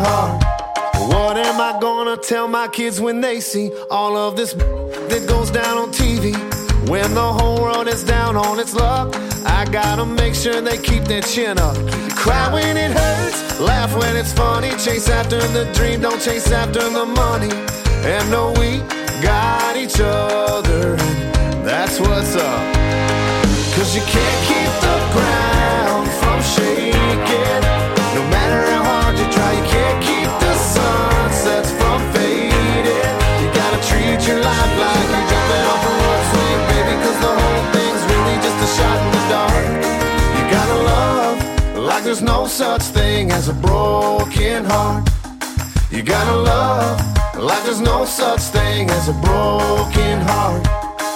heart. What am I gonna tell my kids when they see all of this that goes down on TV? When the whole world is down on its luck, I gotta make sure they keep their chin up. Cry when it hurts, laugh when it's funny. Chase after the dream, don't chase after the money. And know we got each other, and that's what's up. Cause you can't keep the ground from shaking. No matter how hard you try, you can't keep the sunsets from fading. You gotta treat your life like you're jumping off a rope swing, baby, cause the whole thing's really just a shot in the dark. You gotta love like there's no such thing as a broken heart. You gotta love like there's no such thing as a broken heart.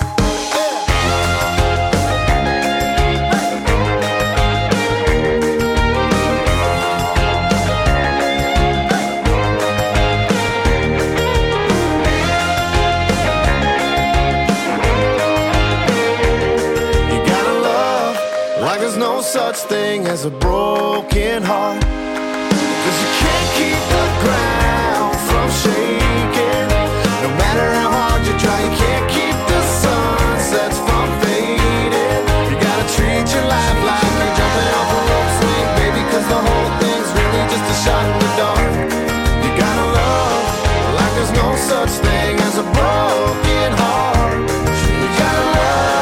No such thing as a broken heart. Cause you can't keep the ground from shaking. No matter how hard you try, you can't keep the sunsets from fading. You gotta treat your life like you're jumping off a rope swing, baby, cause the whole thing's really just a shot in the dark. You gotta love like there's no such thing as a broken heart. You gotta love.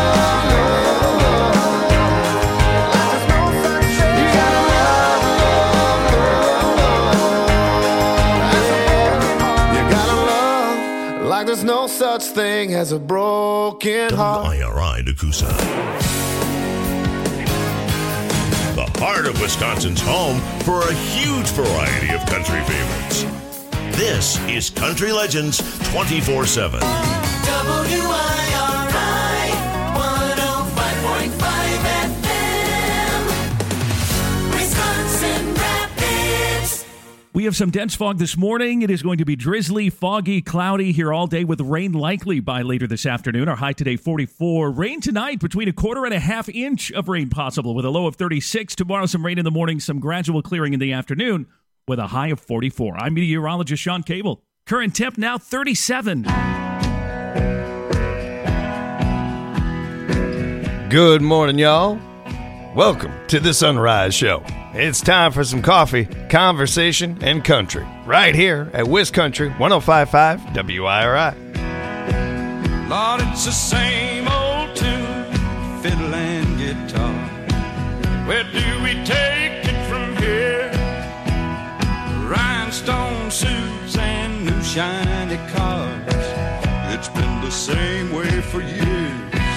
There's no such thing as a broken heart. WIRI Nakusa. The heart of Wisconsin's home for a huge variety of country favorites. This is Country Legends 24/7. WIRI 105.5 FM. Wisconsin Rapids. We have some dense fog this morning. It is going to be drizzly, foggy, cloudy here all day with rain likely by later this afternoon. Our high today, 44. Rain tonight, between 1/4 and 1/2 inch of rain possible with a low of 36. Tomorrow, some rain in the morning, some gradual clearing in the afternoon with a high of 44. I'm meteorologist Sean Cable. Current temp now 37. Good morning, y'all. Welcome to the Sunrise Show. It's time for some coffee, conversation, and country. Right here at WisCountry 105.5 WIRI. Lord, it's the same old tune, fiddle and guitar. Where do we take it from here? Rhinestone suits and new shiny cars. It's been the same way for years.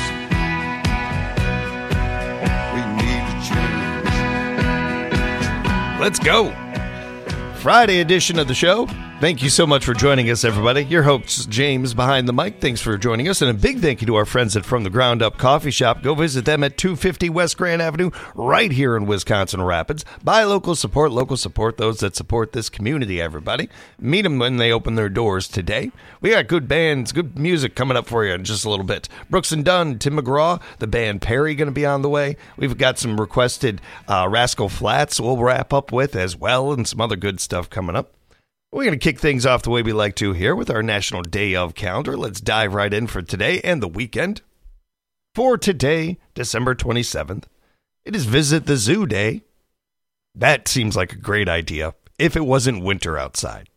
Let's go. Friday edition of the show. Thank you so much for joining us, everybody. Your host, James, behind the mic. Thanks for joining us. And a big thank you to our friends at From the Ground Up Coffee Shop. Go visit them at 250 West Grand Avenue, right here in Wisconsin Rapids. Buy local, support those that support this community, everybody. Meet them when they open their doors today. We got good bands, good music coming up for you in just a little bit. Brooks and Dunn, Tim McGraw, the band Perry going to be on the way. We've got some requested Rascal Flatts we'll wrap up with as well, and some other good stuff coming up. We're going to kick things off the way we like to here with our National Day of calendar. Let's dive right in for today and the weekend. For today, December 27th, it is Visit the Zoo Day. That seems like a great idea if it wasn't winter outside.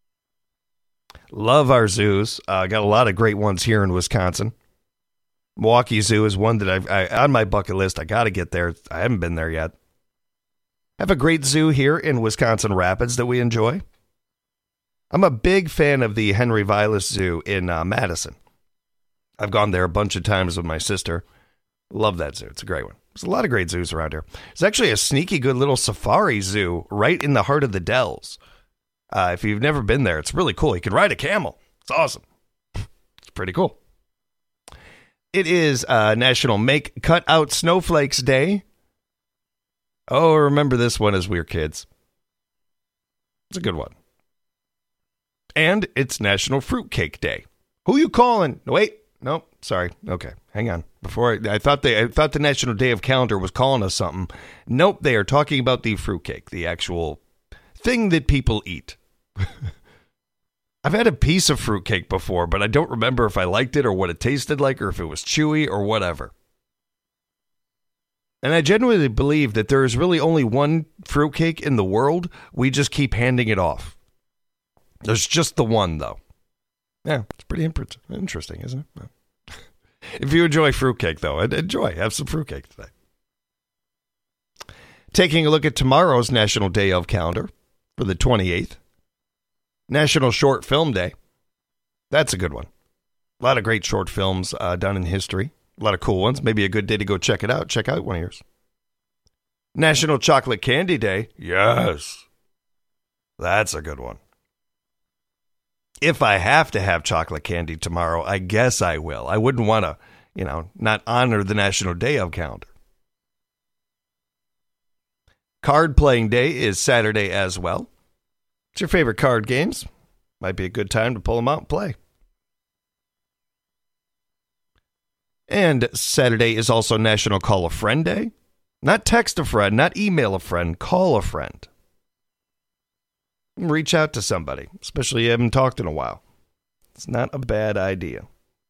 Love our zoos. Got a lot of great ones here in Wisconsin. Milwaukee Zoo is one that I on my bucket list. I got to get there. I haven't been there yet. Have a great zoo here in Wisconsin Rapids that we enjoy. I'm a big fan of the Henry Vilas Zoo in Madison. I've gone there a bunch of times with my sister. Love that zoo. It's a great one. There's a lot of great zoos around here. There's actually a sneaky good little safari zoo right in the heart of the Dells. If you've never been there, it's really cool. You can ride a camel. It's awesome. It's pretty cool. It is National Make Cutout Snowflakes Day. Oh, remember this one as we were kids. It's a good one. And it's National Fruitcake Day. Who you calling? Wait, no, sorry. Okay, hang on. Before I thought the National Day of Calendar was calling us something. Nope, they are talking about the fruitcake, the actual thing that people eat. I've had a piece of fruitcake before, but I don't remember if I liked it or what it tasted like or if it was chewy or whatever. And I genuinely believe that there is really only one fruitcake in the world. We just keep handing it off. There's just the one, though. Yeah, it's pretty interesting, isn't it? If you enjoy fruitcake, though, enjoy. Have some fruitcake today. Taking a look at tomorrow's National Day of calendar for the 28th. National Short Film Day. That's a good one. A lot of great short films done in history. A lot of cool ones. Maybe a good day to go check it out. Check out one of yours. National Chocolate Candy Day. Yes. That's a good one. If I have to have chocolate candy tomorrow, I guess I will. I wouldn't want to, not honor the National Day of calendar. Card Playing Day is Saturday as well. What's your favorite card games? Might be a good time to pull them out and play. And Saturday is also National Call a Friend Day. Not text a friend, not email a friend, call a friend. Reach out to somebody, especially if you haven't talked in a while. It's not a bad idea.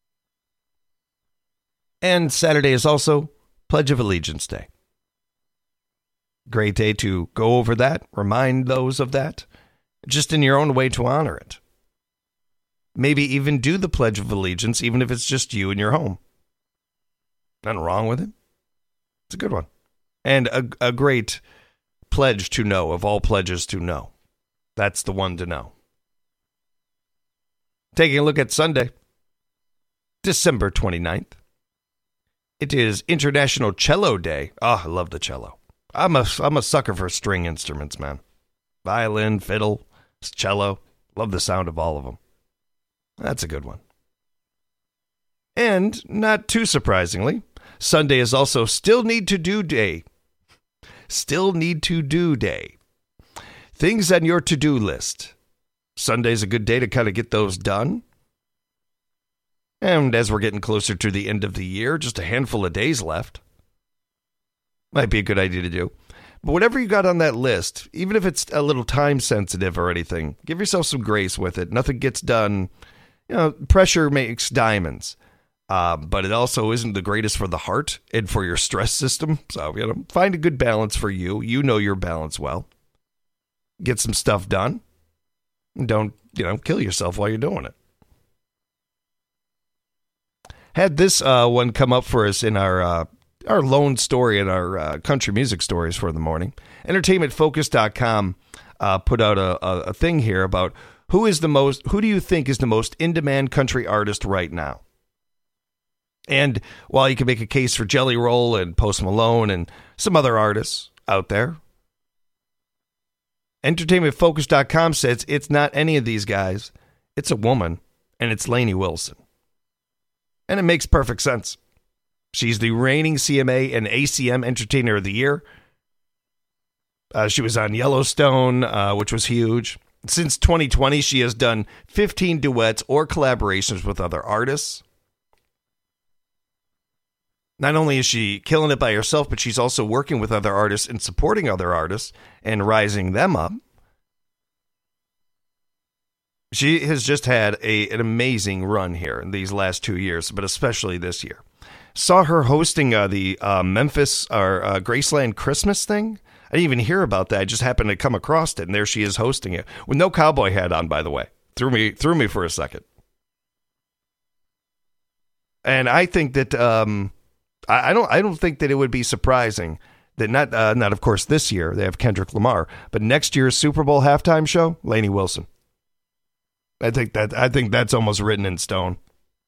And Saturday is also Pledge of Allegiance Day. Great day to go over that, remind those of that, just in your own way to honor it. Maybe even do the Pledge of Allegiance, even if it's just you in your home. Nothing wrong with it. It's a good one. And a great pledge to know, of all pledges to know. That's the one to know. Taking a look at Sunday, December 29th. It is International Cello Day. Oh, I love the cello. I'm a sucker for string instruments, man. Violin, fiddle, cello. Love the sound of all of them. That's a good one. And, not too surprisingly, Sunday is also Still Need to Do Day. Still Need to Do Day. Things on your to-do list. Sunday's a good day to kind of get those done. And as we're getting closer to the end of the year, just a handful of days left. Might be a good idea to do. But whatever you got on that list, even if it's a little time sensitive or anything, give yourself some grace with it. Nothing gets done. Pressure makes diamonds. But it also isn't the greatest for the heart and for your stress system. So, find a good balance for you. You know your balance well. Get some stuff done. Don't, kill yourself while you're doing it. Had this one come up for us in our lone story in our country music stories for the morning. Entertainmentfocus.com put out a thing here about who do you think is the most in-demand country artist right now? And while you can make a case for Jelly Roll and Post Malone and some other artists out there, EntertainmentFocus.com says it's not any of these guys. It's a woman, and it's Lainey Wilson. And it makes perfect sense. She's the reigning CMA and ACM Entertainer of the Year. She was on Yellowstone, which was huge. Since 2020, she has done 15 duets or collaborations with other artists. Not only is she killing it by herself, but she's also working with other artists and supporting other artists and rising them up. She has just had an amazing run here in these last 2 years, but especially this year. Saw her hosting the Memphis or Graceland Christmas thing. I didn't even hear about that. I just happened to come across it, and there she is hosting it with no cowboy hat on. By the way, threw me for a second. And I think that I don't think that it would be surprising that not of course this year they have Kendrick Lamar, but next year's Super Bowl halftime show, Lainey Wilson. I think that's almost written in stone.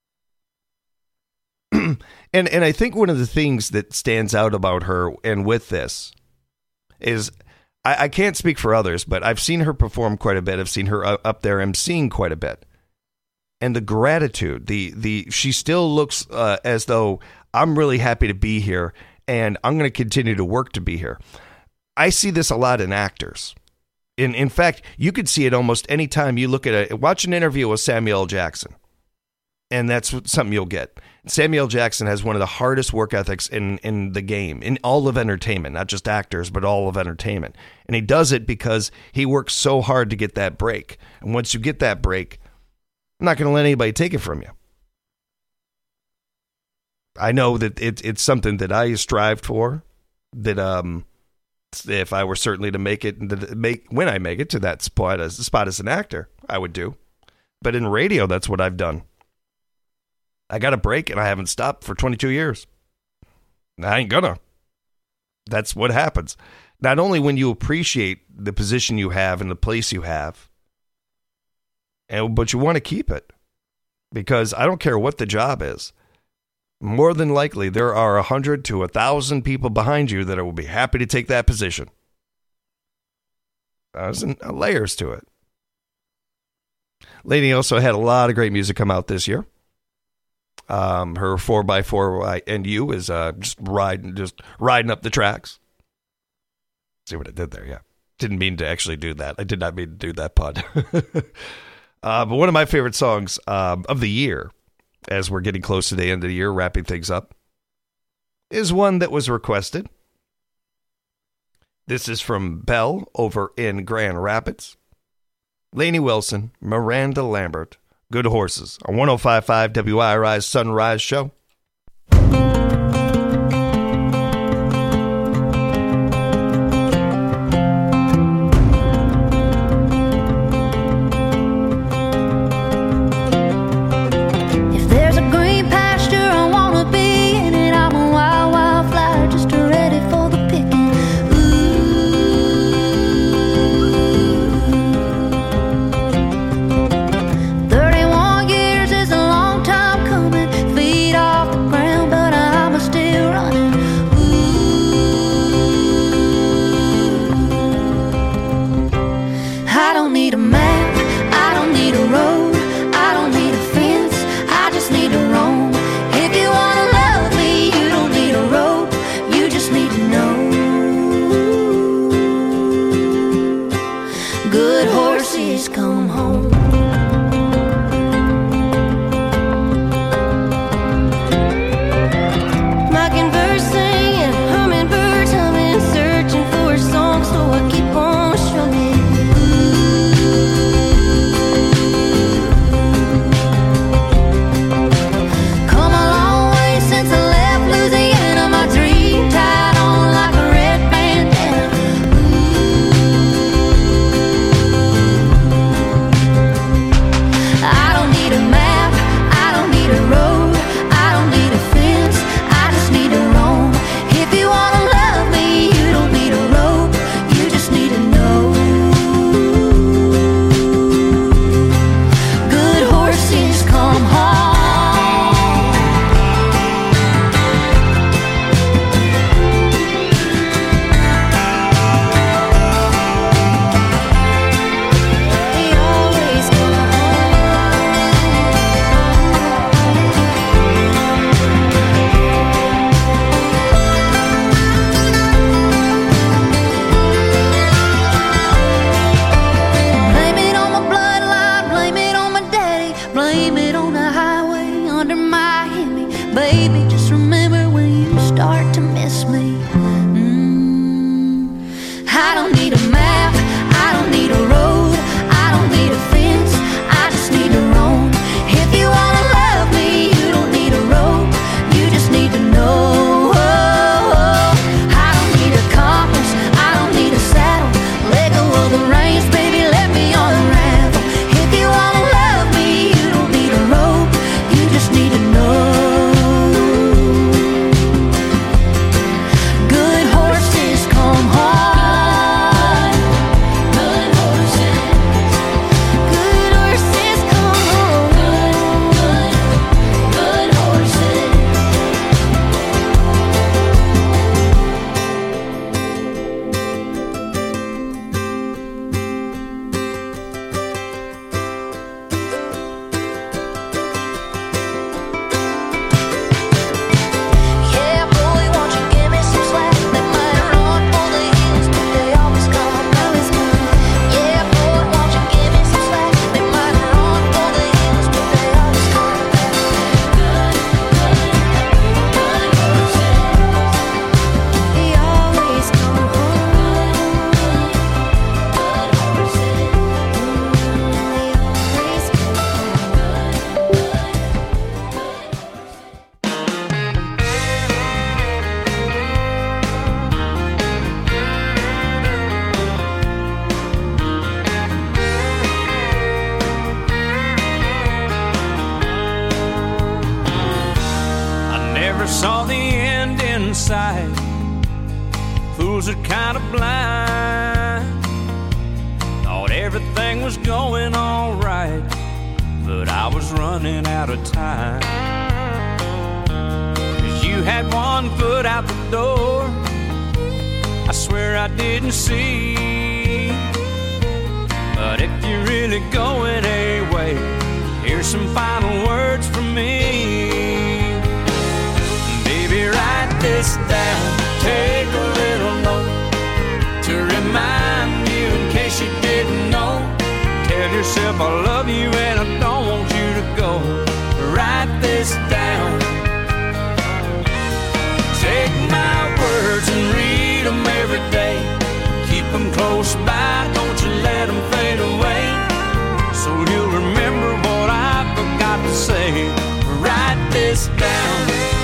And I think one of the things that stands out about her and with this is I can't speak for others, but I've seen her perform quite a bit. I've seen her up there emceeing quite a bit. And the gratitude, she still looks as though I'm really happy to be here and I'm going to continue to work to be here. I see this a lot in actors. In fact, you could see it almost any time you look at watch an interview with Samuel L. Jackson. And that's something you'll get. Samuel Jackson has one of the hardest work ethics in the game, in all of entertainment, not just actors, but all of entertainment. And he does it because he works so hard to get that break. And once you get that break, I'm not going to let anybody take it from you. I know that it's something that I strived for, that if I were certainly to make it, when I make it to that spot as an actor, I would do. But in radio, that's what I've done. I got a break and I haven't stopped for 22 years. I ain't gonna. That's what happens. Not only when you appreciate the position you have and the place you have, but you want to keep it. Because I don't care what the job is. More than likely, there are 100 to 1,000 people behind you that will be happy to take that position. There's layers to it. Lady also had a lot of great music come out this year. Her 4x4 and you is just riding up the tracks. See what I did there? Yeah, didn't mean to actually do that. I did not mean to do that pun. But one of my favorite songs of the year, as we're getting close to the end of the year, wrapping things up, is one that was requested. This is from Belle over in Grand Rapids. Lainey Wilson, Miranda Lambert. Good Horses on 105.5 WIRI's Sunrise Show. If there's a green pasture, I wanna be in it. I'm a wild, wild flower, just ready for the picking. Ooh. 31 years is a long time coming. Feet off the ground, but I'm still running. Ooh. I don't need a map, I don't need a road, I don't need a fence, I just need to roam. If you wanna love me, you don't need a rope, you just need to know. Good horses come home. Mockingbirds singing, hummingbirds humming, searching for a song, so I keep on strumming. Come a long way since I left Louisiana. My dream tied on like a red bandana. sight. Fools are kind of blind. Thought everything was going all right, but I was running out of time. 'Cause you had one foot out the door, I swear I didn't see. But if you're really going away, here's some final words from me. Baby, write this down, take a little note to remind you in case you didn't know. Tell yourself I love you and I don't want you to go. Write this down. Take my words and read them every day. Keep them close by, don't you let them fade away. So you'll remember what I forgot to say. Write this down.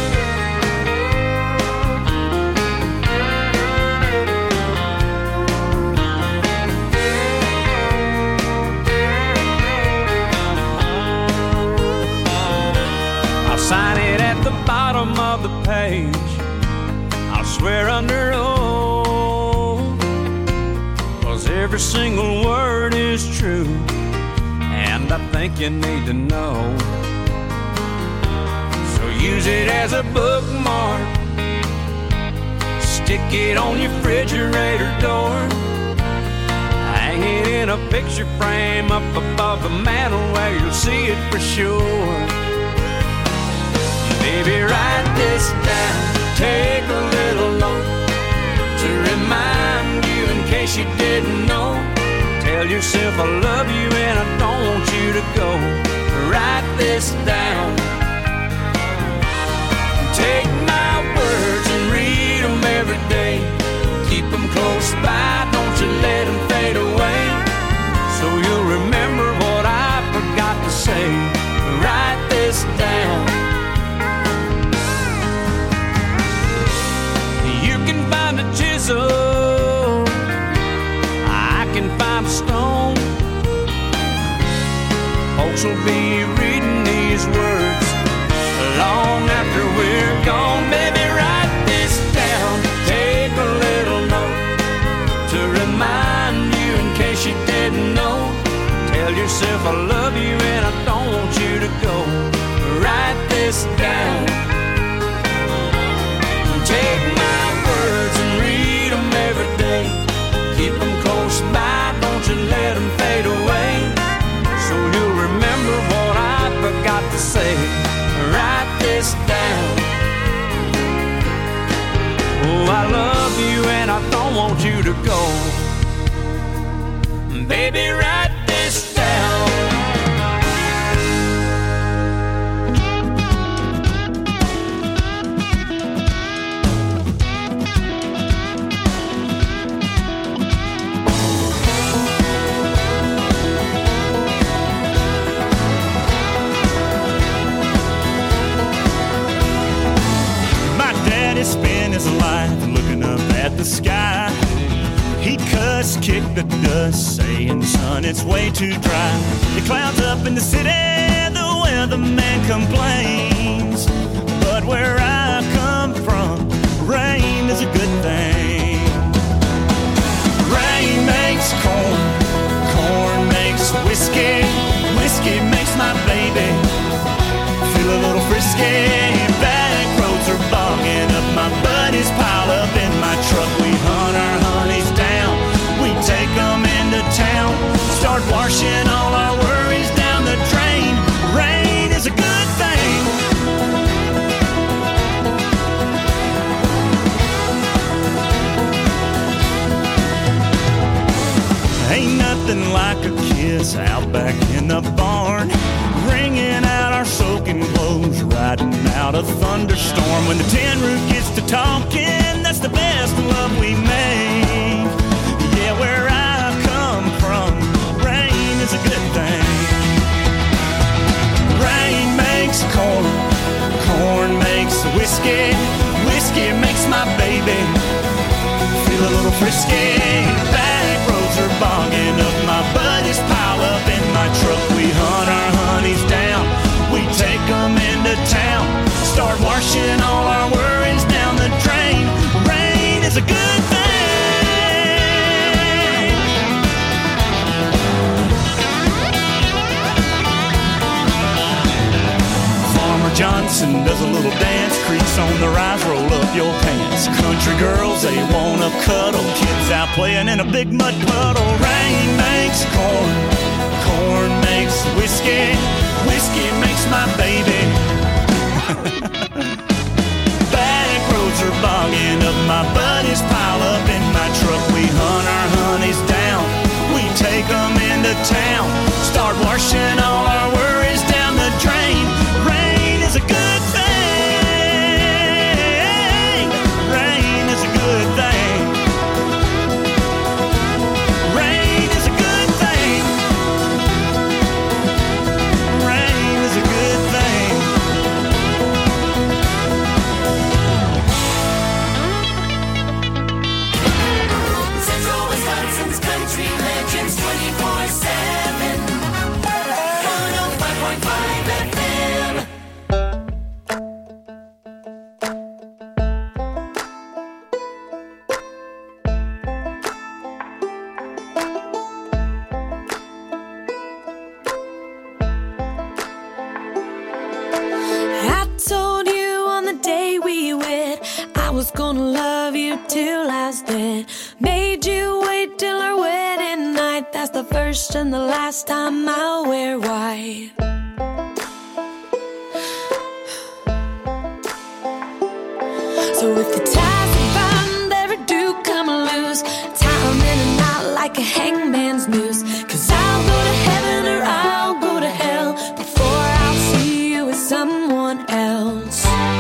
I'll sign it at the bottom of the page. I'll swear under oath, 'cause every single word is true, and I think you need to know. So use it as a bookmark, stick it on your refrigerator door, hang it in a picture frame up above the mantle where you'll see it for sure. Baby, write this down, take a little note to remind you in case you didn't know. Tell yourself I love you and I don't want you to go. Write this down. Take my words and read them every day. Keep them close by, don't you let them fade away. So you'll remember what I forgot to say. Write this down. You can find a chisel, I can find a stone. Folks will be reading these words long after we're gone. Baby, write this down, take a little note to remind you in case you didn't know. Tell yourself I love you and I don't want you to go. Write this down. Take my words and read them every day. Keep them close by, don't you let them fade away. So you'll remember what I forgot to say. Write this down. Oh, I love you and I don't want you to go. Baby, write this down. Spend his life looking up at the sky. He'd cuss, kick the dust, saying, son, it's way too dry. The clouds up in the city, the weatherman complains. But where I come from, rain is a good thing. Rain makes corn, corn makes whiskey, whiskey makes my baby feel a little frisky. Back roads are bogging up, my buddies pile up in my truck. We hunt our honeys down, we take them into town, start washing all our worries down the drain. Rain is a good thing. Ain't nothing like a kiss out back in the barn, wringing out our soaking clothes, riding out a thunderstorm. When the tin roof gets to talking, that's the best love we make. Yeah, where I come from, rain is a good thing. Rain makes corn, corn makes whiskey, whiskey makes my baby feel a little frisky. Back roads are bogging up, my buddies pile up in my truck. We hunt our honeys down, we take them into town, start washing all our worries down the drain. and does a little dance. Crease on the rise, roll up your pants. Country girls, they wanna cuddle. Kids out playing in a big mud puddle. Rain makes corn, corn makes whiskey, whiskey makes my baby. Back roads are bogging up, my buddies pile up in my truck. We hunt our honeys down, we take them into town, start washing all our worries down the drain. Rain is a good thing. Rain is a good thing. Rain is a good thing. Rain is a good thing. Central Wisconsin's Country Legends 24/7. 105.5 FM. I told you on the day we wed I was gonna love you till I was dead. Made you wait till our wedding night. That's the first and the last time I'll wear white. So if the ties we bind ever do come loose, tie 'em in a knot like a hangman's noose. 'Cause I'll go to heaven or I'll go to hell before I'll see you with someone else.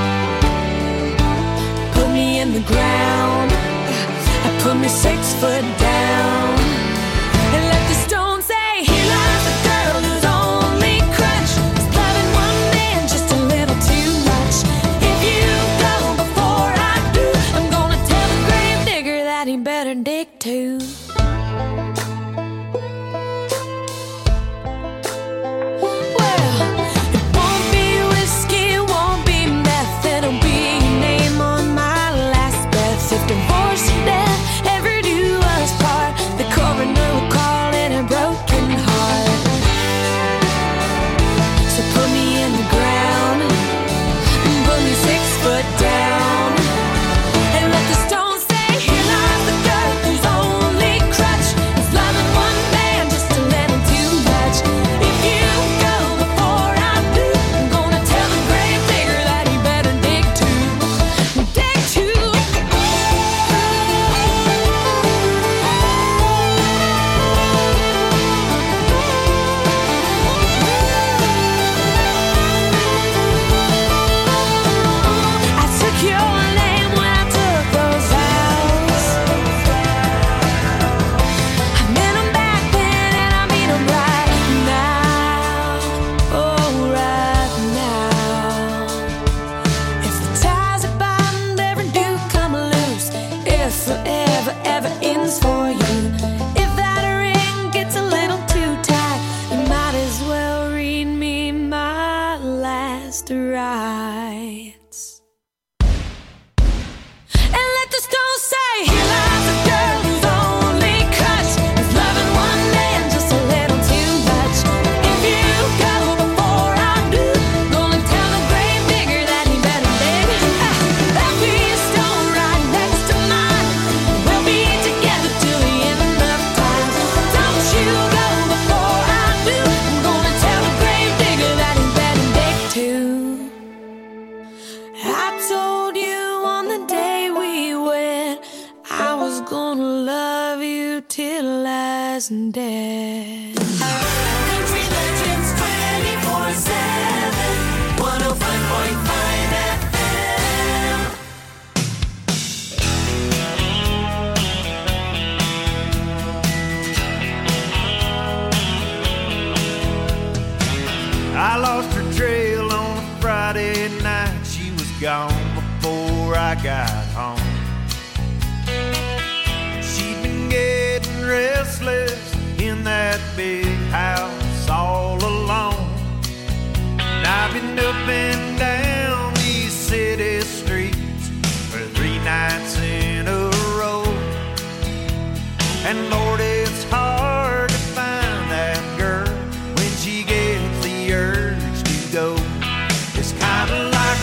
Put me in the ground, put me 6 foot down, and let the stone say, here lies the girl whose only crutch is loving one man just a little too much. If you go before I do, I'm gonna tell the grave digger that he better dig too. Well, it won't be whiskey, it won't be meth, it'll be your name on my last breath. If divorce or death ever do us part, the coroner will call it a broken heart. So put me in the ground, and put me 6 foot down, and let the stone say, here lies the girl whose only crutch is loving one man just a little too much. If you go before I do, I'm gonna tell the grave digger that he better dig too. Dig too. I took your name when I took those vows. I meant 'em back then and I mean 'em right now. Oh, right now. If the ties that bind ever do come loose, if forever ever ends for you, if that ring gets a little too tight, you might as well read me my last rites. And let the stone say, here lies a girl whose only crutch is loving one man just a little too much. If you go before I do, gonna tell the grave digger that he better dig. There'll be a stone right next to mine. We'll be together till the end of time. Don't you go before I do, I'm gonna tell the grave digger that he better dig too. I told you on the day we wed I was gonna love you till I was dead. Country Legends 24/7. 105.5 FM. I lost her trail on a Friday night. She was gone before I got home. She'd been getting restless in that big house all alone. And I've been up and down these city streets for 3 nights in a row. And Lord, it's hard to find that girl when she gets the urge to go. It's kind of like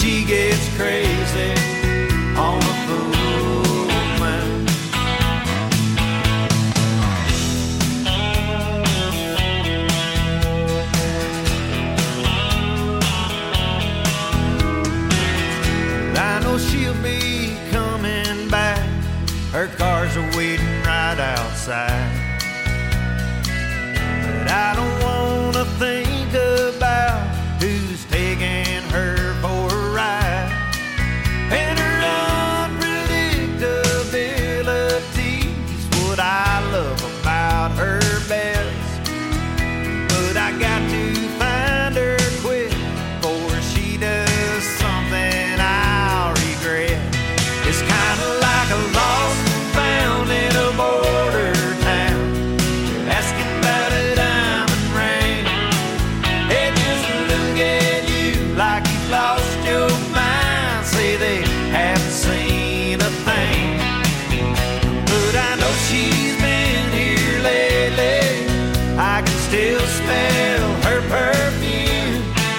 she gets crazy on a full moon. I know she'll be coming back. Her cars are waiting right outside. But I don't wanna think about who's taking her for a ride. And her unpredictability's what I love about her best. But I got to find her quick before she does something I'll regret. It's kinda like a lost and found in a border town. You're asking about a diamond ring. They just look at you like you've lost your mind. Say they haven't seen a thing. But I know she's been here lately. I can still smell her perfume.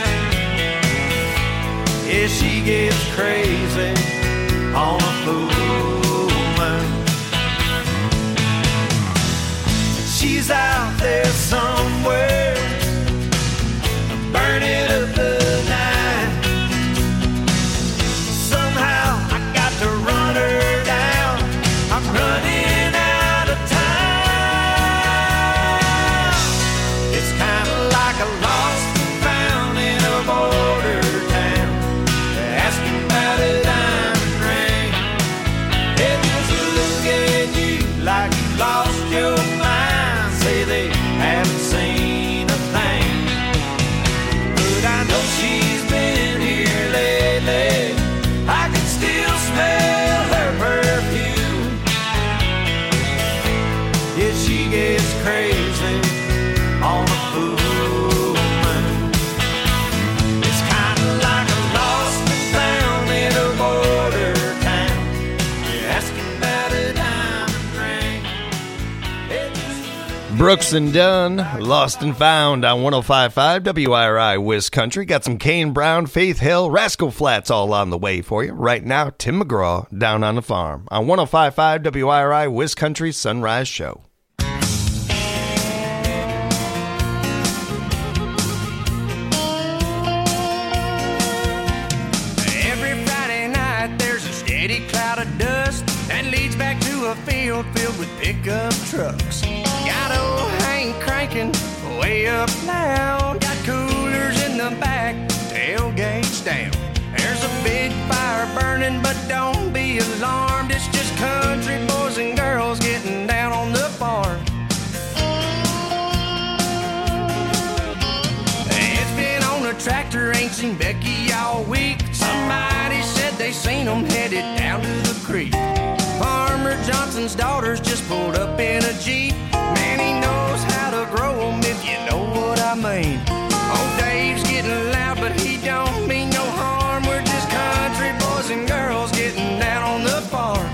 Yeah, she gets crazy on a full moon. She's out there somewhere, burning up the night. Somehow I got to run her down. I'm running out of time. It's kind of like a lost and found in a border town. Asking about a diamond ring. They just look at you like you lost your mind. Say they haven't seen a thing. But I know she's been here lately. I can still smell her perfume. Yeah, she gets crazy on a full moon. It's kind of like a lost and found in a border town. You're asking about a diamond ring. It just Brooks and Dunn, Lost and Found on 105.5 WIRI Wiz Country. Got some Kane Brown, Faith Hill, Rascal Flatts all on the way for you. Right now, Tim McGraw, Down on the Farm on 105.5 WIRI Wiz Country Sunrise Show. Every Friday night there's a steady cloud of dust that leads back to a field filled with pickup trucks. Got old Hank cranking way up loud. Got coolers in the back, tailgates down. There's a big fire burning, but don't be alarmed. It's just country boys and girls getting down on the farm. It's been on a tractor, ain't seen Becky all week. Somebody said they seen them headed down to the creek. Farmer Johnson's daughters just pulled up in a Jeep. Man, he knows how to grow them, if you know what I mean. Old Dave's getting loud, but he don't mean no harm. We're just country boys and girls getting down on the farm.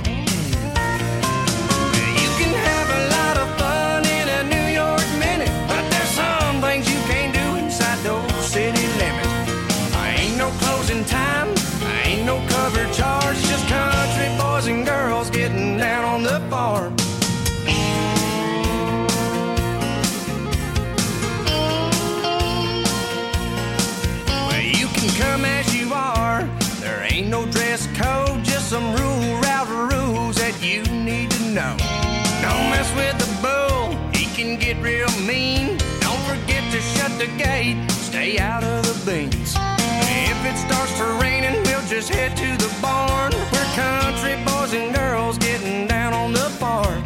You can have a lot of fun in a New York minute, but there's some things you can't do inside those city limits. Ain't no closing time, ain't no cover charge, just country boys and girls getting down on the farm. Well, you can come as you are, there ain't no dress code, just some route rules that you need to know. Don't mess with the bull, he can get real mean. Don't forget to shut the gate, stay out of the beans. If it starts to raining, we'll just head to the barn. We're country boys and girls getting down on the farm.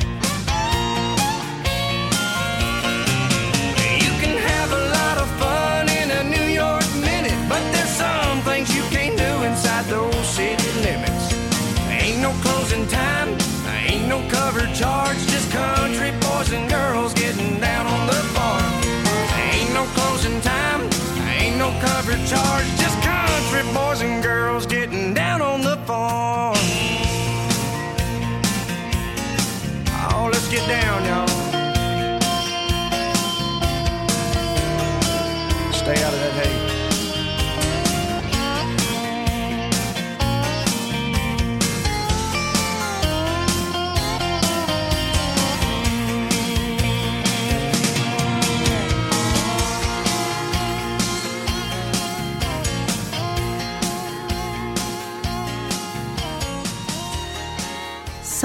You can have a lot of fun in a New York minute, but there's some things you can't do inside those city limits. Ain't no closing time, ain't no cover charge, just country boys and girls getting down on the farm. Ain't no closing time, ain't no cover charge, just country boys and girls getting down on the farm. Oh, let's get down, y'all. Stay out of that hay.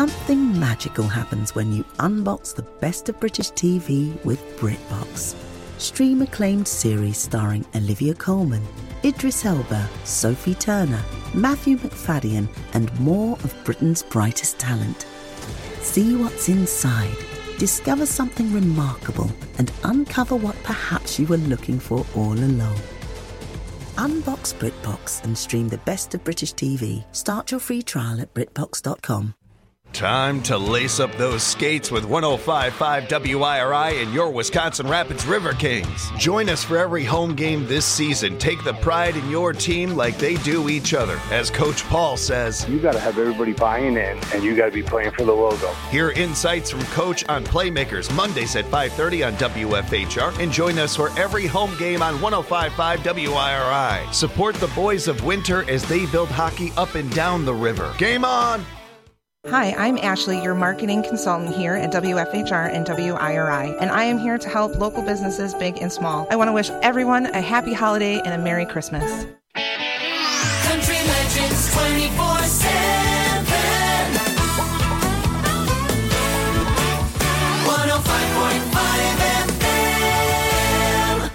Something magical happens when you unbox the best of British TV with BritBox. Stream acclaimed series starring Olivia Colman, Idris Elba, Sophie Turner, Matthew McFadden, and more of Britain's brightest talent. See what's inside, discover something remarkable, and uncover what perhaps you were looking for all along. Unbox BritBox and stream the best of British TV. Start your free trial at BritBox.com. Time to lace up those skates with 105.5 WIRI and your Wisconsin Rapids River Kings. Join us for every home game this season. Take the pride in your team like they do each other. As Coach Paul says, you got to have everybody buying in, and you got to be playing for the logo. Hear insights from Coach on Playmakers Mondays at 5:30 on WFHR, and join us for every home game on 105.5 WIRI. Support the boys of Winter as they build hockey up and down the river. Game on! Hi, I'm Ashley, your marketing consultant here at WFHR and WIRI, and I am here to help local businesses big and small. I want to wish everyone a happy holiday and a Merry Christmas. Country Legends 24/7. 105.5 FM.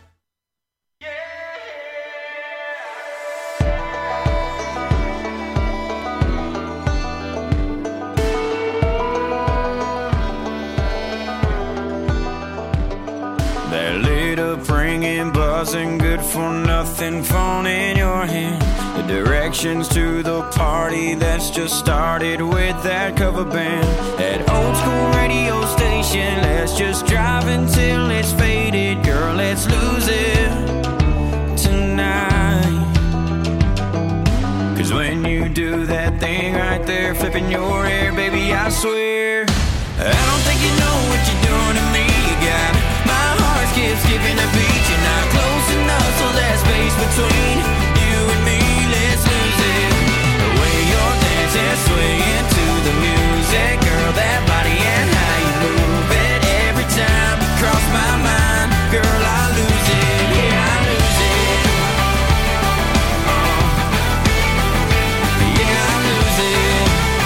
That lit up ringing, buzzing, good for nothing phone in your hand. The directions to the party that's just started with that cover band. That old school radio station, let's just drive until it's faded. Girl, let's lose it tonight. 'Cause when you do that thing right there, flipping your hair, baby, I swear I don't think you know what you're doing to me. You got my heart skipping a beat. You're not close enough, so there's space between you and me. Let's lose it. The way you're dancing, swaying to the music, girl, that body and how you move it. Every time you cross my mind, girl, I lose it. Yeah, I lose it. Yeah, I lose it.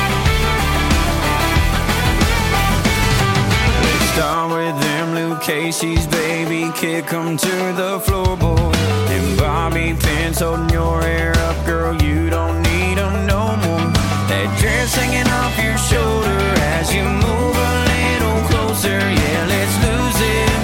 Let's start with them Luke Casey's, baby, kick 'em to the floorboard. And bobby pins holding your hair up, girl, you don't need 'em no more. That dress hanging off your shoulder as you move a little closer. Yeah, let's lose it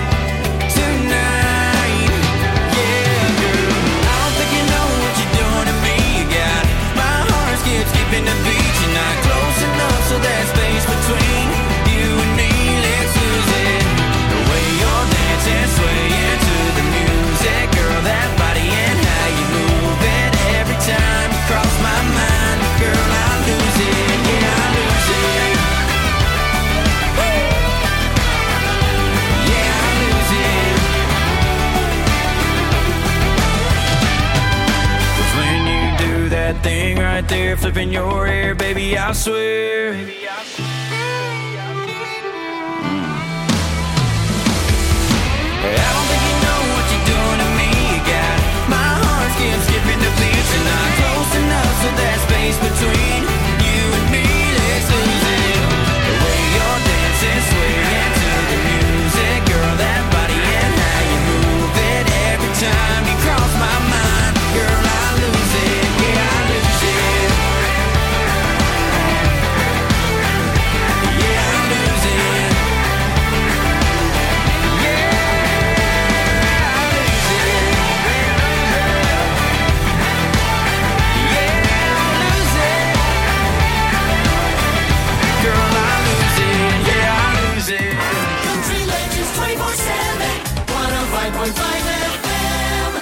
tonight. Yeah, girl, I don't think you know what you're doing to me. You got my heart skipping the beat. You're not close enough, so there's space between you and me. Let's lose it. The way you're dancing, swaying to the music, girl, that body and how you move it. Every time you cross my mind, girl, I lose it. Yeah, I lose it. Woo! Yeah, I lose it. 'Cause when you do that thing right there, flipping your hair, baby, I swear. I don't think you know what you're doing to me. You got my heart skipping the beat. You're not close enough, so there's space between you and me. Let's lose it. The way you're dancing, swaying to the music, girl, that body and how you move it. Every time you cross my mind, girl, I lose it. Yeah, I lose it. Yeah, I lose it. Country Legends 24/7. 105.5 FM.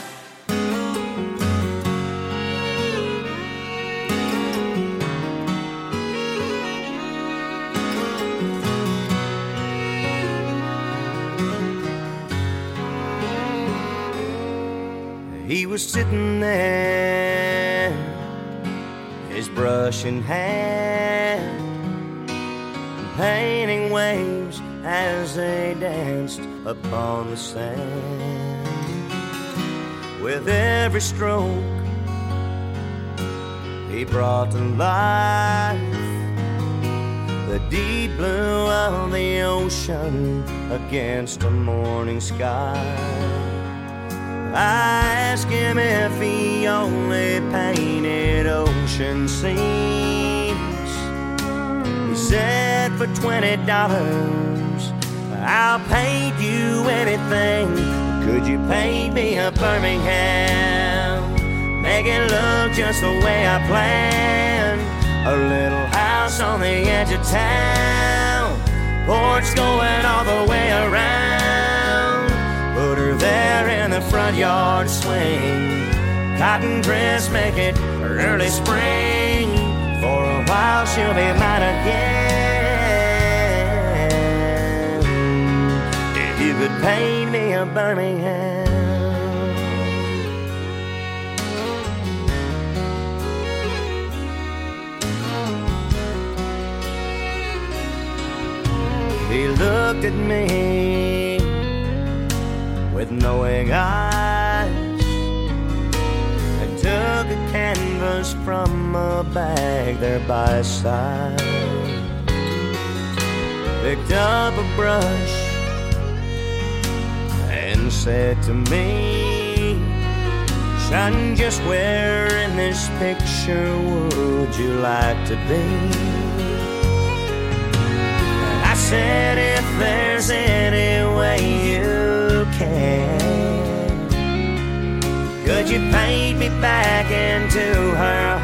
He was sitting there, his brush in hand, painting waves as they danced upon the sand. With every stroke he brought to life the deep blue of the ocean against a morning sky. I asked him if he only painted ocean scenes. He said for $20 I'll paint you anything. Could you paint me a Birmingham? Make it look just the way I planned. A little house on the edge of town, porch going all the way around. Put her there in the front yard swing. Cotton dress, make it early spring. For a while she'll be mine again. If you could paint me a Birmingham. He looked at me with knowing eyes and took a canvas from a bag there by his side. Picked up a brush and said to me, "Son, just where in this picture would you like to be?" I said, "If there's any way you can, could you paint me back into her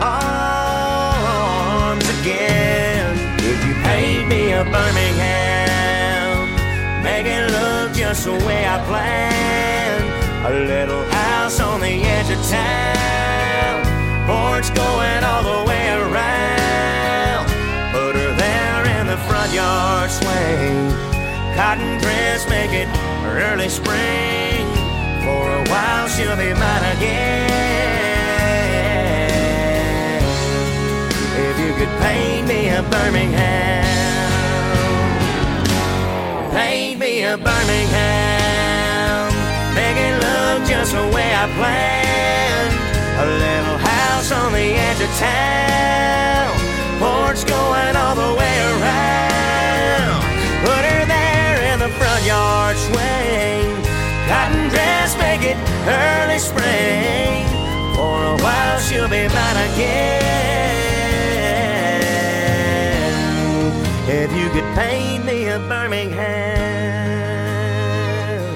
arms again? Could you paint me a Birmingham? Make it look just the way I planned. A little house on the edge of town, porch going all the way around. Put her there in the front yard swing. Cotton dress, make it early spring. For a while she'll be mine again. If you could paint me a Birmingham, paint me a Birmingham. Make it look just the way I planned. A little house on the edge of town, porch going all the way around. Put her there in the front yard swing. Cotton dress, make it early spring. For a while she'll be mine again. If you could paint me a Birmingham,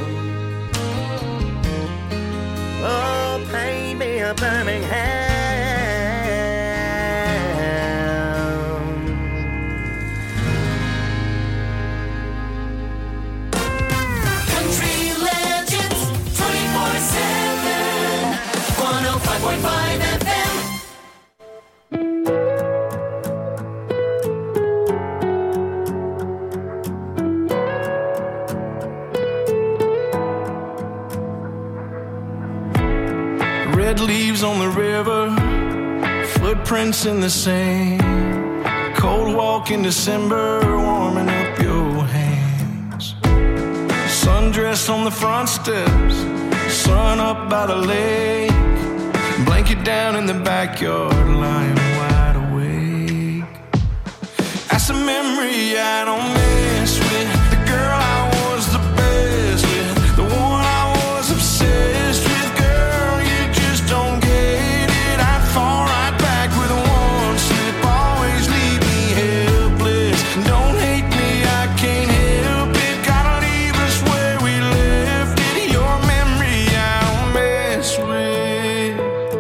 oh, paint me a Birmingham. Red leaves on the river, footprints in the sand. Cold walk in December, warming up your hands. Sundress on the front steps, sun up by the lake. Blanket down in the backyard, lying wide awake. That's a memory I don't mess with. The girl I was the best with, the one I was obsessed with. Girl, you just don't get it. I'd fall right back with one slip. Always leave me helpless. Don't hate me, I can't help it. Gotta leave us where we left it. Your memory I don't mess with.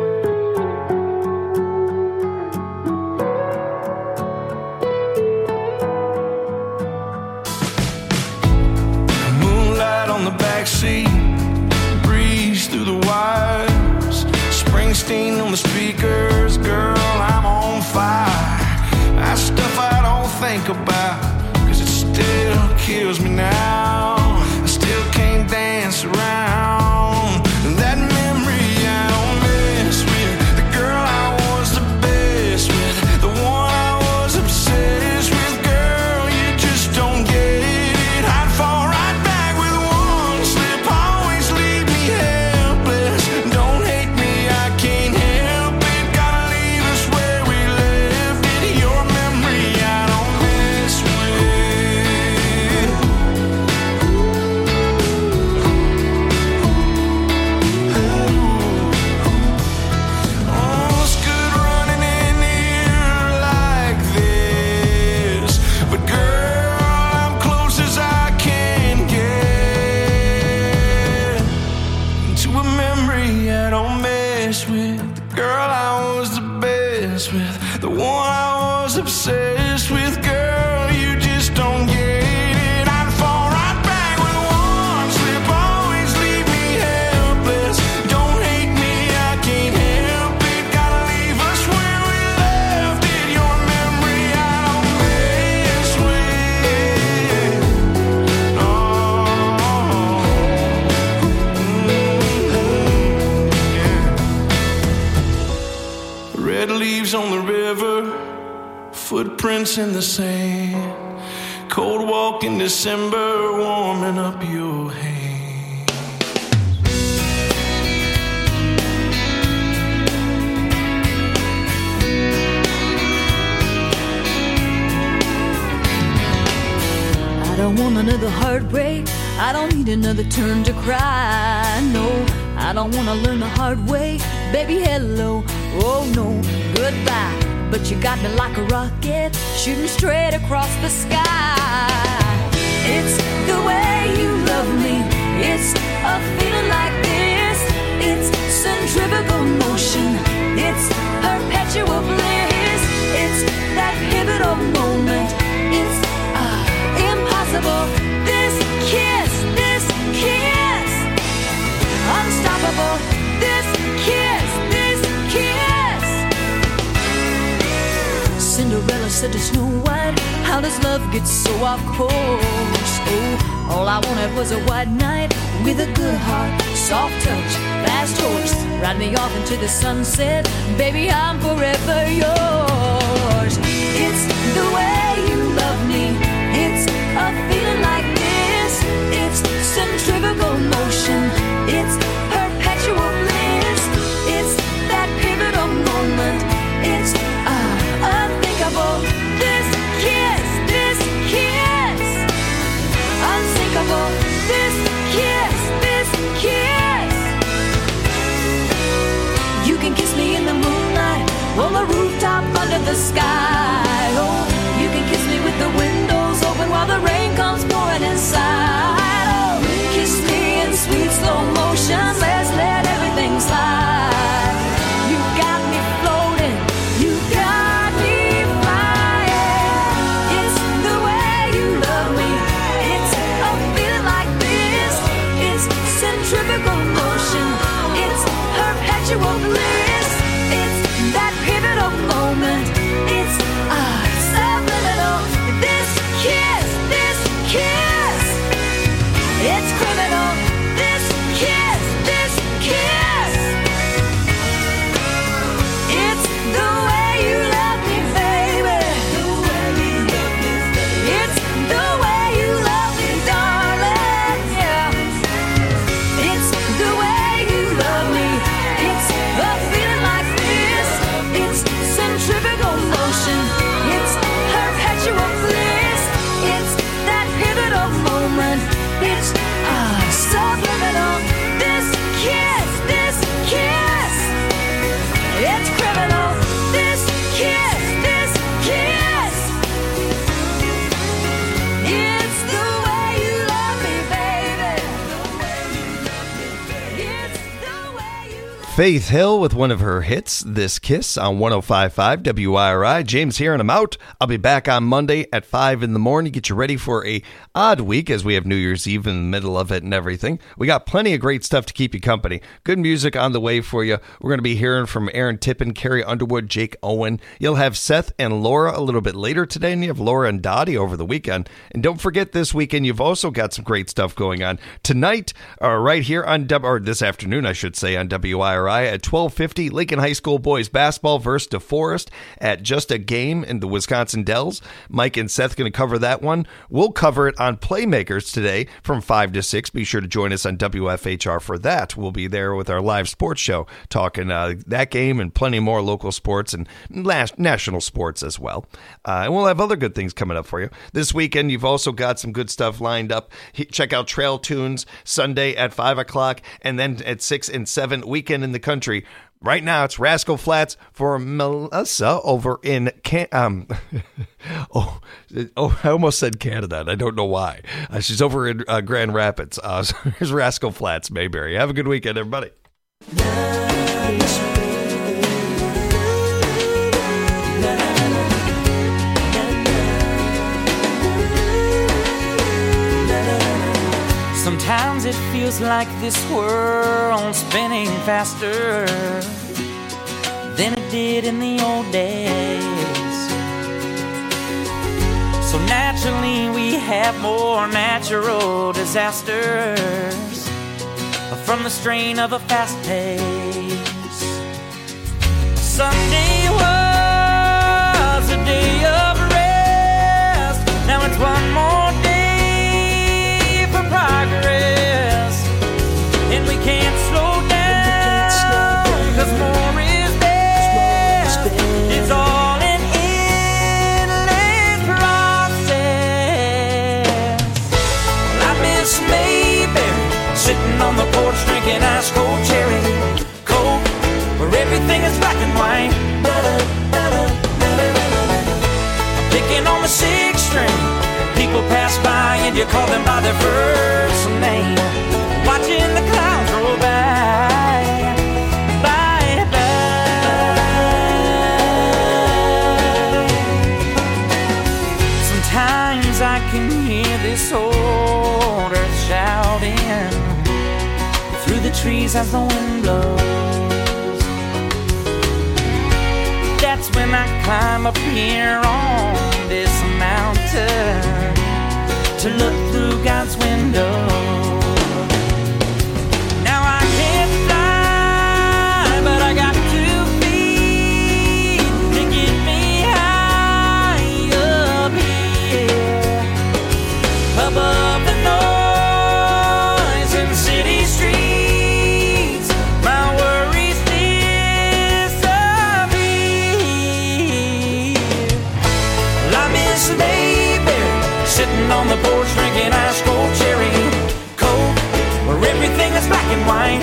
Backseat, breeze through the wires. Springsteen on the speakers, girl, I'm on fire. That's stuff I don't think about, 'cause it still kills me now. I still can't dance around that memory I don't mess with. The girl I was the best with, the one I was obsessed with. Girl, you just don't get it. I'd fall right back with one slip. Always leave me helpless. Don't hate me, I can't help it. Gotta leave us where we left it. Your memory I don't mess with. with the girl I was the best with, the one I was obsessed with. Girl, you just don't get it. I'd fall right back with one slip, always leave me helpless. Don't hate me, I can't help it. Gotta leave us where we left it. Your memory I don't mess with. Red leaves on the river, footprints in the sand, cold walk in December, warming up your hand. I don't want another heartbreak, I don't need another turn to cry. No, I don't want to learn the hard way. Baby, hello, oh no, goodbye. But you got me like a rocket, shooting straight across the sky. It's the way you love me, it's a feeling like this. It's centrifugal motion, it's perpetual bliss. It's that pivotal moment, it's impossible. This kiss, unstoppable. This kiss. Cinderella said to Snow White, how does love get so off course? Oh, all I wanted was a white knight with a good heart, soft touch, fast horse, ride me off into the sunset. Baby, I'm forever yours. It's the way you love me, it's a feeling like this. It's centrifugal motion, it's perpetual bliss. It's that pivotal moment, it's unthinkable. This kiss, unsinkable. This kiss. You can kiss me in the moonlight, on the rooftop under the sky. Oh, you can kiss me with the windows open while the rain comes pouring inside. Oh, kiss me in sweet slow motion, let's let everything slide. You got me floating, you got me flying. It's the way you love me, it's a feeling like this. It's centrifugal motion, it's perpetual bliss. It's that pivotal moment, it's subliminal. This kiss, it's criminal. This kiss, it's the way you love me, baby. It's the way you love me, darling. Yeah. It's the way you love me. It's a feeling like this. It's centrifugal motion. It's perpetual bliss. It's that pivotal moment. It's subliminal. This kiss. It's criminal. This kiss. It's the way you love me, baby. It's the way you love me. Faith Hill with one of her hits, This Kiss, on 105.5 WIRI. James here, and I'm out. I'll be back on Monday at 5 in the morning. Get you ready for a odd week as we have New Year's Eve in the middle of it and everything. We got plenty of great stuff to keep you company. Good music on the way for you. We're going to be hearing from Aaron Tippin, Carrie Underwood, Jake Owen. You'll have Seth and Laura a little bit later today, and you have Laura and Dottie over the weekend. And don't forget, this weekend, you've also got some great stuff going on. Tonight, right here on, or this afternoon, I should say, on WIRI at 12:50, Lincoln High School boys basketball versus DeForest at Just a Game in the Wisconsin Dells. Mike and Seth going to cover that one. We'll cover it on Playmakers today from 5 to 6. Be sure to join us on WFHR for that. We'll be there with our live sports show talking that game and plenty more local sports and national sports as well. And we'll have other good things coming up for you. This weekend, you've also got some good stuff lined up. Check out Trail Tunes Sunday at 5 o'clock and then at 6 and 7, Weekend in the Country. Right now, it's Rascal Flatts for Melissa over in I almost said Canada, and I don't know why. She's over in Grand Rapids. So here's Rascal Flatts, Mayberry. Have a good weekend, everybody. Love is feels like this world's spinning faster than it did in the old days. So naturally we have more natural disasters from the strain of a fast pace. Sunday was a day of rest. Now it's one more day for progress, and we can't slow down, 'cause more is best. It's all an endless process. Well, I miss Mayberry, sitting on the porch drinking ice cold cherry Coke, where everything is black and white. Picking on the sixth string, people pass by and you call them by their first name. Watching the clouds roll by, by, by. Sometimes I can hear this old earth shouting through the trees as the wind blows. That's when I climb up here on this mountain to look through God's window. Now I can't fly, but I got 2 feet to get me high up here, above the noise in city streets. My worries disappear. Well, I miss Mayberry, sitting on the porch drinking ice cold cherry Coke, where everything is black and white.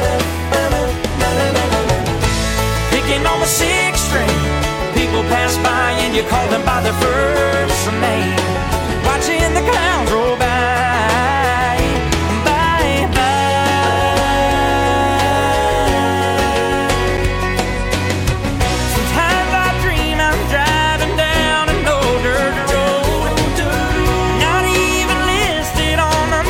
Picking on the sixth string, people pass by and you call them by their first name. Watching the clouds roll by, by, by. Sometimes I dream I'm driving down an old dirt road, not even listed on the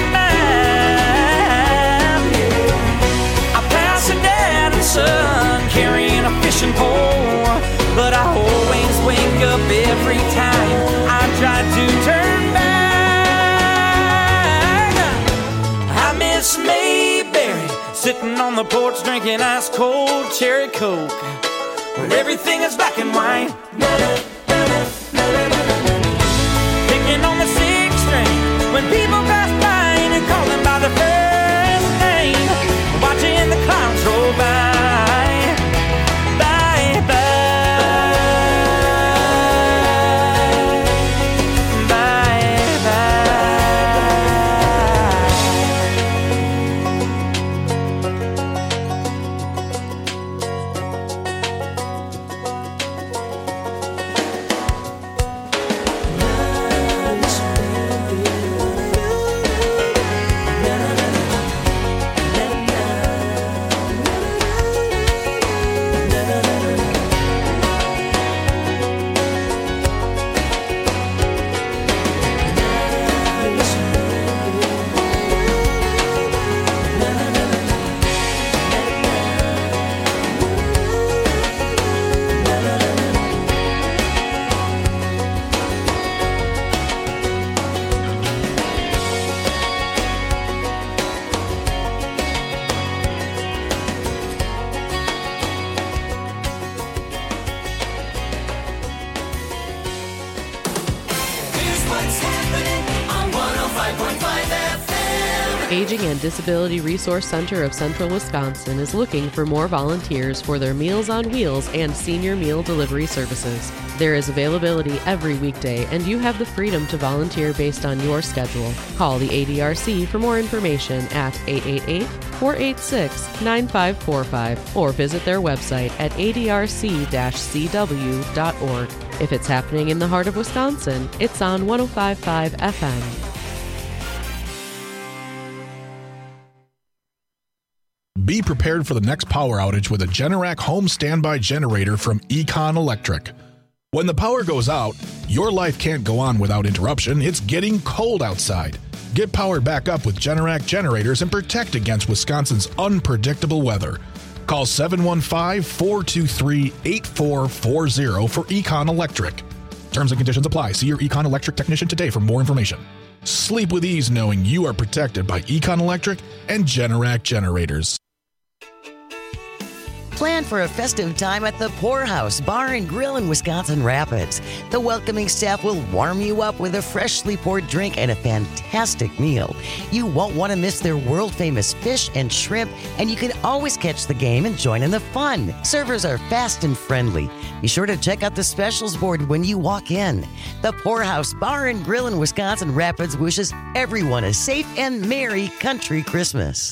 map. I pass a dad and son carrying a fishing pole, but I always wake up every time I try to turn back. I miss Mayberry, sitting on the porch drinking ice cold cherry Coke, where everything is black and white. Picking on the sixth string, when people pass by and you call them by their first name. Watching the clouds roll by, by, by. Aging and Disability Resource Center of Central Wisconsin is looking for more volunteers for their Meals on Wheels and senior meal delivery services. There is availability every weekday, and you have the freedom to volunteer based on your schedule. Call the ADRC for more information at 888-486-9545 or visit their website at adrc-cw.org. If it's happening in the heart of Wisconsin, it's on 105.5 FM. Be prepared for the next power outage with a Generac home standby generator from Econ Electric. When the power goes out, your life can't go on without interruption. It's getting cold outside. Get powered back up with Generac generators and protect against Wisconsin's unpredictable weather. Call 715-423-8440 for Econ Electric. Terms and conditions apply. See your Econ Electric technician today for more information. Sleep with ease knowing you are protected by Econ Electric and Generac generators. Plan for a festive time at the Poorhouse Bar and Grill in Wisconsin Rapids. The welcoming staff will warm you up with a freshly poured drink and a fantastic meal. You won't want to miss their world-famous fish and shrimp, and you can always catch the game and join in the fun. Servers are fast and friendly. Be sure to check out the specials board when you walk in. The Poorhouse Bar and Grill in Wisconsin Rapids wishes everyone a safe and merry country Christmas.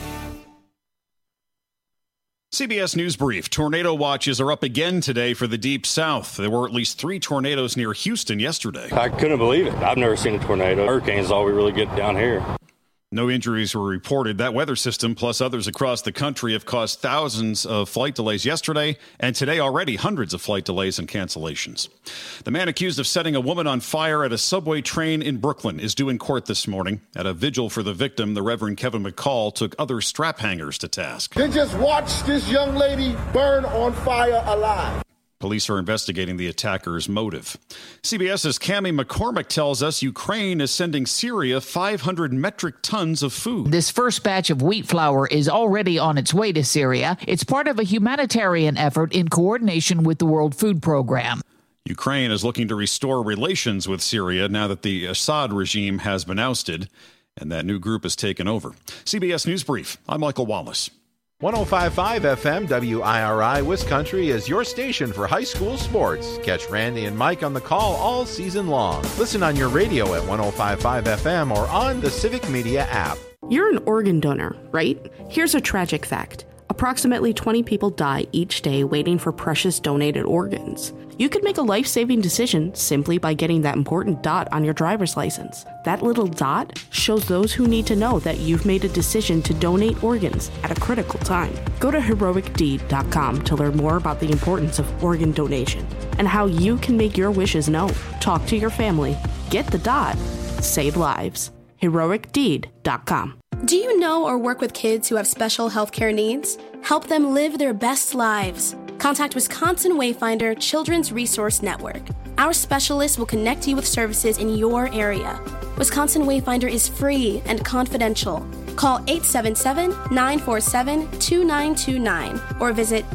CBS News Brief. Tornado watches are up again today for the Deep South. There were at least 3 tornadoes near Houston yesterday. I couldn't believe it. I've never seen a tornado. Hurricanes is all we really get down here. No injuries were reported. That weather system, plus others across the country, have caused thousands of flight delays yesterday, and today already hundreds of flight delays and cancellations. The man accused of setting a woman on fire at a subway train in Brooklyn is due in court this morning. At a vigil for the victim, the Reverend Kevin McCall took other strap hangers to task. Then just watch this young lady burn on fire alive. Police are investigating the attacker's motive. CBS's Cammie McCormick tells us Ukraine is sending Syria 500 metric tons of food. This first batch of wheat flour is already on its way to Syria. It's part of a humanitarian effort in coordination with the World Food Program. Ukraine is looking to restore relations with Syria now that the Assad regime has been ousted and that new group has taken over. CBS News Brief. I'm Michael Wallace. 105.5 FM WIRI Wiscountry is your station for high school sports. Catch Randy and Mike on the call all season long. Listen on your radio at 105.5 FM or on the Civic Media app. You're an organ donor, right? Here's a tragic fact. Approximately 20 people die each day waiting for precious donated organs. You could make a life-saving decision simply by getting that important dot on your driver's license. That little dot shows those who need to know that you've made a decision to donate organs at a critical time. Go to heroicdeed.com to learn more about the importance of organ donation and how you can make your wishes known. Talk to your family. Get the dot. Save lives. heroicdeed.com. Do you know or work with kids who have special healthcare needs? Help them live their best lives. Contact Wisconsin Wayfinder Children's Resource Network. Our specialists will connect you with services in your area. Wisconsin Wayfinder is free and confidential. Call 877-947-2929 or visit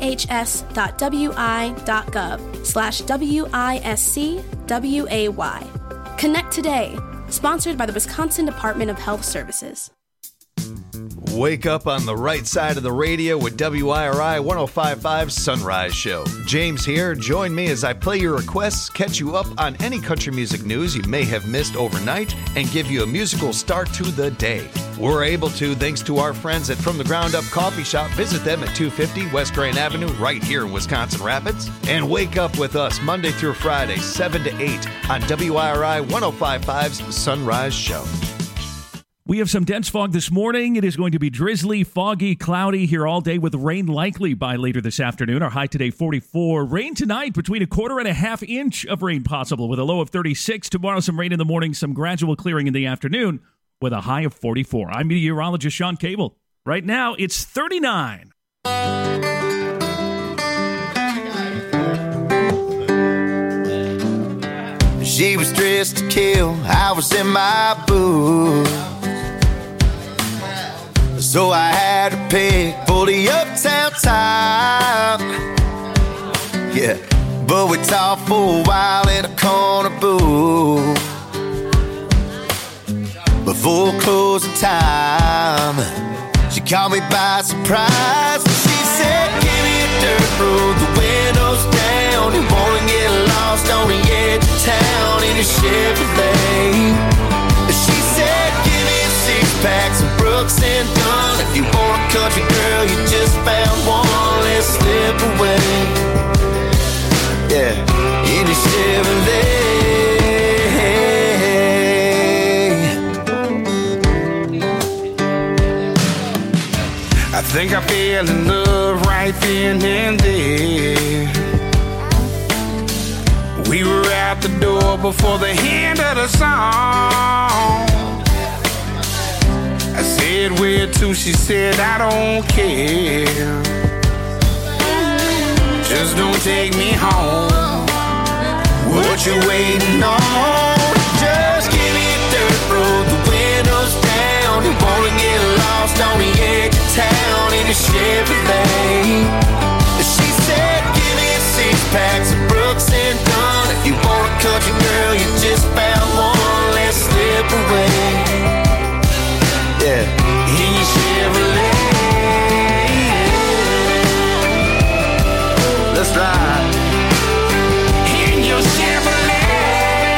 dhs.wi.gov/WISCWAY. Connect today. Sponsored by the Wisconsin Department of Health Services. Wake up on the right side of the radio with WIRI 105.5 Sunrise Show. James here. Join me as I play your requests, catch you up on any country music news you may have missed overnight, and give you a musical start to the day. We're able to thanks to our friends at From the Ground Up Coffee Shop. Visit them at 250 West Grand Avenue right here in Wisconsin Rapids. And wake up with us Monday through Friday, 7 to 8 on WIRI 105.5's Sunrise Show. We have some dense fog this morning. It is going to be drizzly, foggy, cloudy here all day with rain likely by later this afternoon. Our high today, 44. Rain tonight, between a quarter and a half inch of rain possible with a low of 36. Tomorrow, some rain in the morning, some gradual clearing in the afternoon with a high of 44. I'm meteorologist Sean Cable. Right now, it's 39. She was dressed to kill. I was in my booth. So I had to pick for the uptown time. Yeah, but we talked for a while in a corner booth. Before closing time, she caught me by surprise. She said, give me a dirt road, the windows down. You wanna get lost on the edge of town in a Chevrolet. She said, give me a six-pack, some Brooks and Dunn. If you want a country girl, you just found one. Let's slip away. Yeah, in a Chevrolet. I think I fell in love right then and there. the door before the end of the song. I said, where to? She said, I don't care. Just don't take me home. What you waiting on? Just give me a dirt road, the windows down. You wanna get lost on the edge of town in a Chevrolet. She said, give me a 6-pack of Brooks and Dunn. If you want a country girl, you just found one. Let's slip away. Yeah, in your Chevrolet. Let's ride. In your Chevrolet.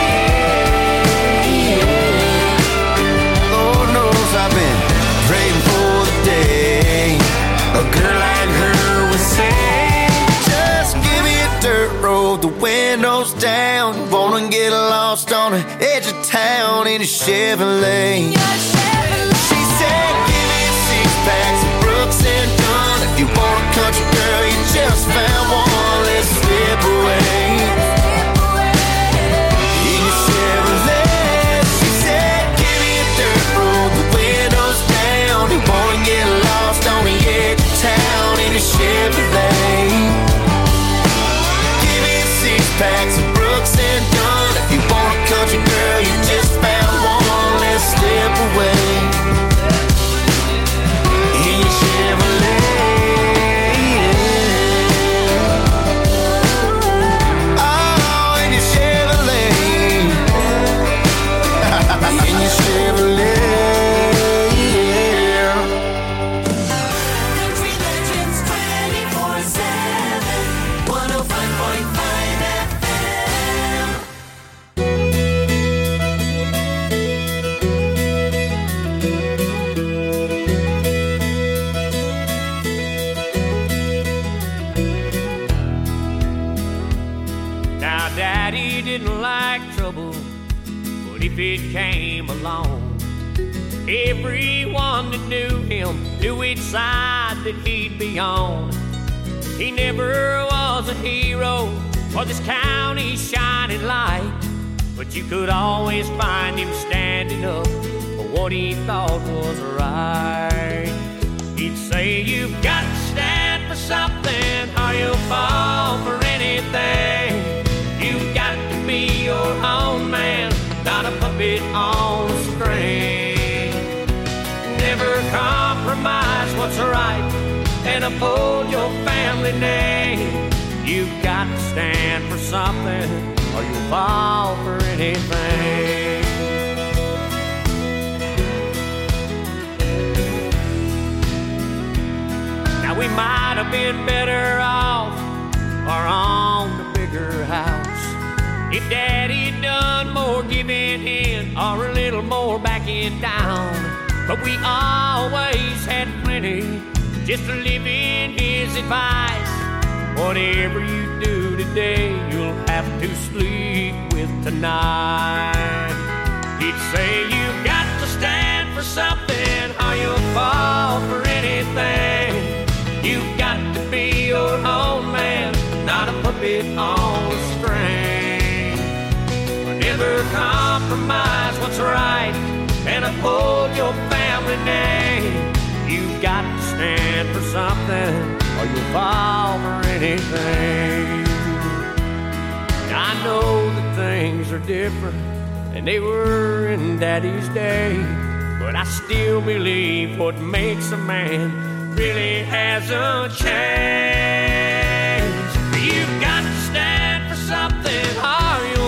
Lord knows I've been praying for the day a girl like her would say, just give me a dirt road, the windows down. Wanna get lost on the edge of town in a Chevrolet. She said, give me a 6-pack of Brooks and Dunn. If you want a country girl, you just found one. Let's slip away. In your Chevrolet. She said, give me a dirt road, the windows down. You wanna get lost on the edge of town in a Chevrolet. Give me a 6-pack of Brooks and Dunn. If you want a country girl, you just found one. Let's slip away. In your Chevrolet. Oh, in your Chevrolet. In your Chevrolet. Country Legends 24/7, 105.5 FM. Now, Daddy didn't like trouble, but if it came along, everyone that knew him knew which side that he'd be on. He never was a hero for this county's shining light, but you could always find him standing up for what he thought was right. He'd say, you've got to stand for something or you'll fall for anything. You've got to be your own man, not a puppet on a string. Never compromise what's right and uphold your family name. You've got to stand for something or you'll fall for anything. Now we might have been better off or on the bigger house if Daddy had done more giving in or a little more backing down. But we always had plenty just to live in his advice. Whatever you do today, you'll have to sleep with tonight. He'd say, you've got to stand for something or you'll fall for anything. You've got to be your own man, not a puppet on a string. Never compromise what's right and uphold your family name. You've got to stand for something or you'll fall for anything. Now, I know that things are different than they were in Daddy's day, but I still believe what makes a man really hasn't changed.